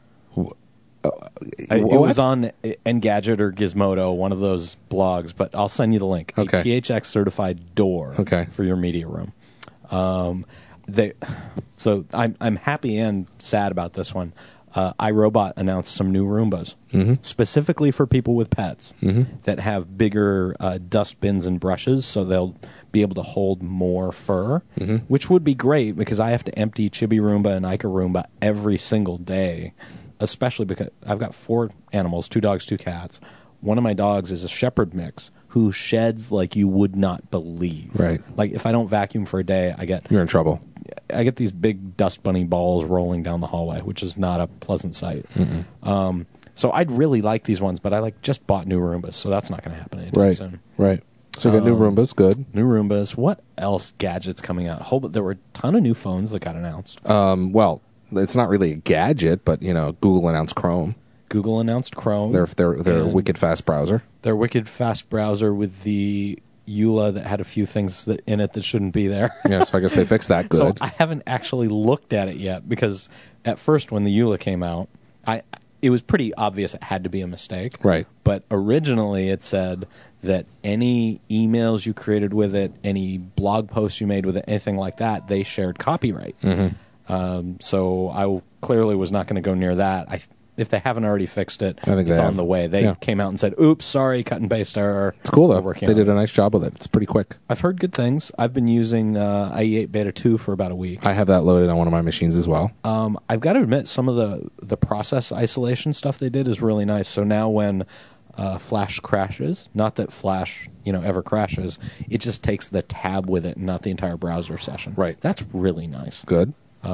I- it What? was on Engadget or Gizmodo, one of those blogs, but I'll send you the link. Okay. A T H X certified door Okay. for your media room. Um, they, so I'm I'm happy and sad about this one. Uh, iRobot announced some new Roombas, Mm-hmm. specifically for people with pets that have bigger uh, dust bins and brushes, so they'll be able to hold more fur, Mm-hmm. which would be great because I have to empty Chibi Roomba and Ica Roomba every single day, especially because I've got four animals, two dogs, two cats. One of my dogs is a shepherd mix who sheds like you would not believe. Right. Like if I don't vacuum for a day, I get You're in trouble. I get these big dust bunny balls rolling down the hallway, which is not a pleasant sight. Um, so I'd really like these ones, but I like just bought new Roombas, so that's not going to happen anytime Right. soon. Right. So you got new Um, Roombas. Good. New Roombas. What else gadgets coming out? Whole, there were a ton of new phones that got announced. Um, well, it's not really a gadget, but, you know, Google announced Chrome. Google announced Chrome. Their, their, their and wicked fast browser. Their wicked fast browser with the E U L A that had a few things that in it that shouldn't be there. Yeah, so I guess they fixed that good. So I haven't actually looked at it yet because at first when the E U L A came out, I it was pretty obvious it had to be a mistake. Right. But originally it said that any emails you created with it, any blog posts you made with it, anything like that, they shared copyright. Mm-hmm. Um, so I clearly was not going to go near that. I, if they haven't already fixed it, I think they it's on have. the way. They Yeah. came out and said, "Oops, sorry, cut and paste error." It's cool, though. We're working They on did it. a nice job with it. It's pretty quick. I've heard good things. I've been using uh, I E eight Beta two for about a week. I have that loaded on one of my machines as well. Um, I've got to admit, some of the, the process isolation stuff they did is really nice. So now when uh, Flash crashes, not that Flash you know ever crashes, it just takes the tab with it and not the entire browser session. Right. That's really nice. Good.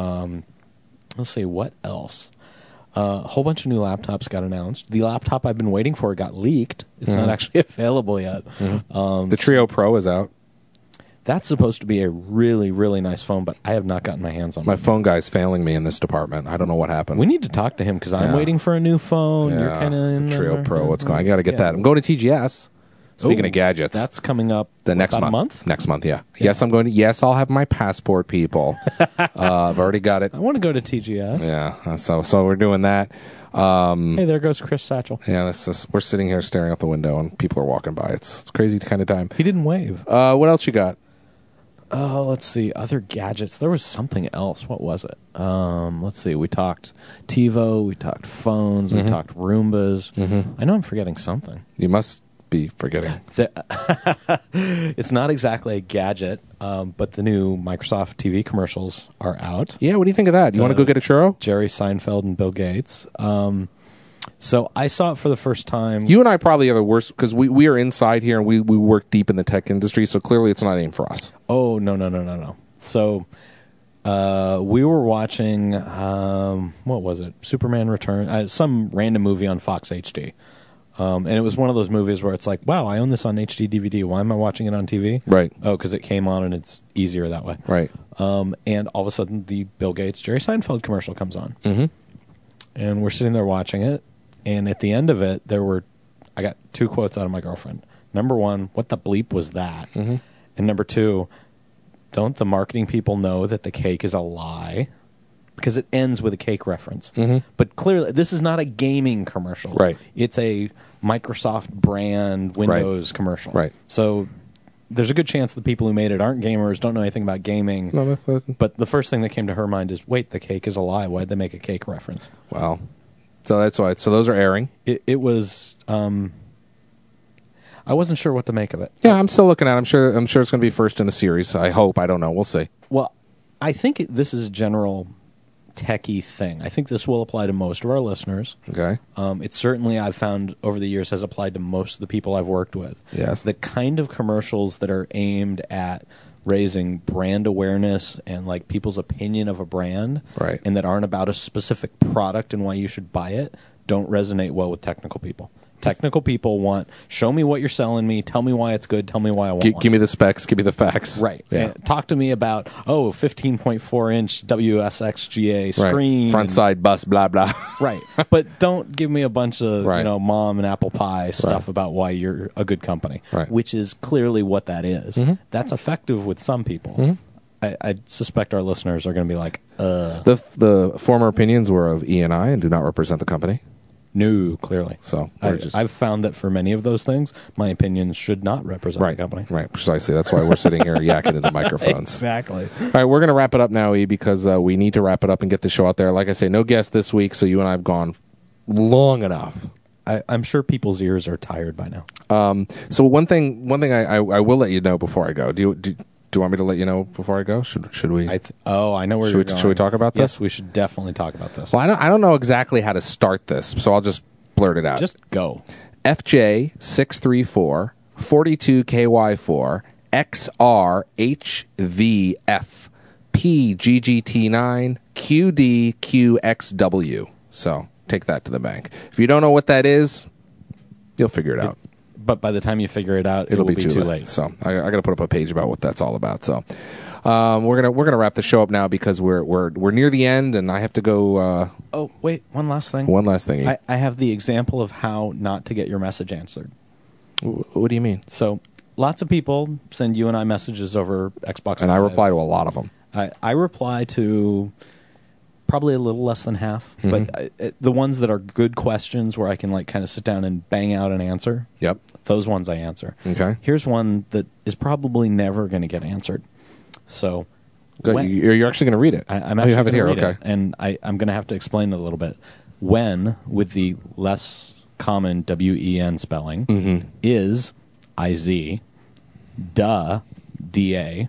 Let's see, what else? Uh, a whole bunch of new laptops got announced. The laptop I've been waiting for got leaked. It's not actually available yet. Um, The Trio Pro is out. that's supposed to be a really, really nice phone, but I have not gotten my hands on My it. phone guy's failing me in this department. I don't know what happened. We need to talk to him because I'm Yeah. waiting for a new phone. You're Yeah, kind of in the Trio there. Pro. What's going on? I got to get Yeah. that. I'm going to T G S. Speaking Ooh, of gadgets, that's coming up the next about month. a month. Next month, yeah. Yes, I'm going to. Yes, I'll have my passport, people. uh, I've already got it. I want to go to T G S. Yeah, so so we're doing that. Um, Hey, there goes Chris Satchel. yeah, this is, we're sitting here staring out the window, and people are walking by. It's it's crazy kind of time. He didn't wave. Uh, what else you got? Oh, let's see. Other gadgets. There was something else. What was it? Um, let's see. We talked TiVo. We talked phones. Mm-hmm. We talked Roombas. Mm-hmm. I know I'm forgetting something. You must be forgetting. The- it's not exactly a gadget, um, but the new Microsoft T V commercials are out. Yeah, what do you think of that? You want to Uh, go get a churro? Jerry Seinfeld and Bill Gates. Um, so I saw it for the first time. You and I probably are the worst because we, we are inside here and we, we work deep in the tech industry, so clearly it's not aimed for us. Oh, no, no, no, no, no. So uh, we were watching, um, what was it? Superman Return, uh, some random movie on Fox H D. Um, and it was one of those movies where it's like, wow, I own this on H D D V D. Why am I watching it on T V? Right. Oh, because it came on and it's easier that way. Right. Um, and all of a sudden, the Bill Gates, Jerry Seinfeld commercial comes on. Mm-hmm. And we're sitting there watching it. And at the end of it, there were, I got two quotes out of my girlfriend. Number one, what the bleep was that? Mm-hmm. And number two, don't the marketing people know that the cake is a lie? Because it ends with a cake reference. Mm-hmm. But clearly, this is not a gaming commercial. Right. It's a Microsoft brand Windows commercial. Right. So there's a good chance the people who made it aren't gamers, don't know anything about gaming. No, that- that- But the first thing that came to her mind is, wait, the cake is a lie. Why'd they make a cake reference? Wow. So that's why. So those are airing. It, it was... Um, I wasn't sure what to make of it. Yeah, I'm still looking at it. I'm sure, I'm sure it's going to be first in a series. I hope. I don't know. We'll see. Well, I think it, this is a general techie thing. I think this will apply to most of our listeners. Okay. Um, it certainly, I've found over the years, has applied to most of the people I've worked with. Yes. The kind of commercials that are aimed at raising brand awareness and like people's opinion of a brand, Right. and that aren't about a specific product and why you should buy it, don't resonate well with technical people. Technical people want, show me what you're selling me, tell me why it's good, tell me why I want G- one. give me the specs. Give me the facts. Right. Yeah. And talk to me about, oh, fifteen point four inch W S X G A Right. screen. Front side bus. Blah blah. Right. But don't give me a bunch of, Right. you know, mom and apple pie stuff Right. about why you're a good company, Right. which is clearly what that is. Mm-hmm. That's effective with some people. I, I suspect our listeners are going to be like, uh, The the former opinions were of E and I and do not represent the company. no, clearly. So I, we're just I've found that for many of those things, my opinions should not represent right. the company. Right. Precisely. That's why we're sitting here yakking into microphones. Exactly. All right, we're going to wrap it up now, E, because uh, we need to wrap it up and get the show out there. Like I say, no guest this week, so you and I have gone long enough. I, I'm sure people's ears are tired by now. Um, so one thing, one thing I, I, I will let you know before I go. Do you do, do you want me to let you know before I go? Should should we? I th- oh, I know where Should you're we- going. should we talk about Yes, this? we should definitely talk about this. well, I don't I don't know exactly how to start this, so I'll just blurt it out. Just go. F J six three four forty-two K Y four X R H V F P G G T nine Q D Q X W. So take that to the bank. If you don't know what that is, you'll figure it out. But by the time you figure it out, it'll, It'll, be, too, late. late. So I, I got to put up a page about what that's all about. So um, we're gonna we're gonna wrap the show up now because we're we're we're near the end, and I have to go. Uh, Oh, wait, one last thing. one last thing. I, I have the example of how not to get your message answered. W- what do you mean? So lots of people send you and I messages over Xbox And I Live. reply to a lot of them. I, I reply to probably a little less than half, Mhm. but I, it, the ones that are good questions where I can like kind of sit down and bang out an answer, Yep. those ones I answer. Okay. Here's one that is probably never going to get answered. So Good. when- You're, you're actually going to read it. I, I'm Oh, actually you have it gonna here. read Okay. it, and I, I'm going to have to explain it a little bit. When, with the less common W E N spelling, Mhm. is I Z, duh, D A,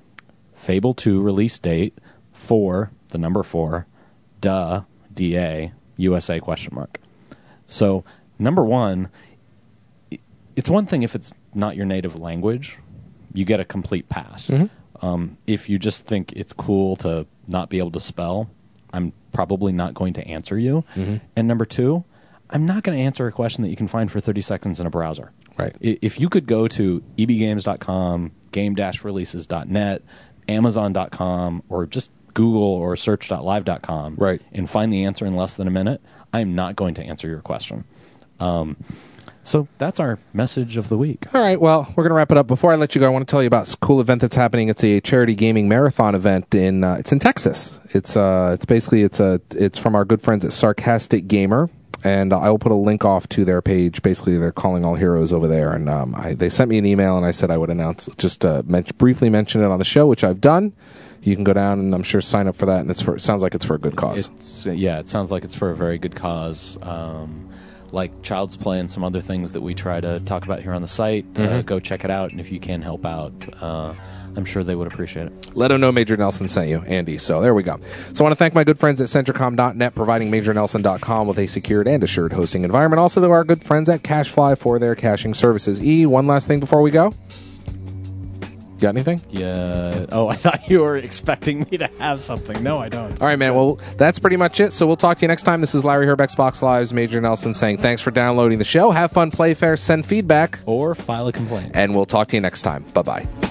Fable two release date, four, the number four, duh, D A, U S A question mark. So, number one, i- it's one thing if it's not your native language, you get a complete pass. Mhm. Um, if you just think it's cool to not be able to spell, I'm probably not going to answer you. Mhm. And number two, I'm not going to answer a question that you can find for thirty seconds in a browser. Right. I- If you could go to e b games dot com, game dash releases dot net, amazon dot com, or just Google or search dot live dot com Right. and find the answer in less than a minute, I'm not going to answer your question. Um, So that's our message of the week. All right, well, we're going to wrap it up. Before I let you go, I want to tell you about a cool event that's happening. It's a charity gaming marathon event in uh, it's in Texas. It's uh it's basically it's a it's from our good friends at Sarcastic Gamer, and I will put a link off to their page. Basically, they're calling all heroes over there, and um, I, they sent me an email, and I said I would announce just uh, men- briefly mention it on the show, which I've done. You can go down and I'm sure sign up for that, and it's for it sounds like it's for a good cause. It's, yeah, it sounds like it's for a very good cause. Um, like Child's Play and some other things that we try to talk about here on the site. Mm-hmm. Uh, go check it out, and if you can help out, uh, I'm sure they would appreciate it. Let them know Major Nelson sent you, Andy. So there we go. So I want to thank my good friends at Centricom dot net, providing Major Nelson dot com with a secured and assured hosting environment. Also to our good friends at CashFly for their caching services. E, one last thing before we go. Got anything? Yeah. Oh, I thought you were expecting me to have something. No, I don't. All right, man. Well, that's pretty much it. So we'll talk to you next time. This is Larry Herb, Xbox Live's Major Nelson saying thanks for downloading the show. Have fun, play fair, send feedback. Or file a complaint. And we'll talk to you next time. Bye-bye.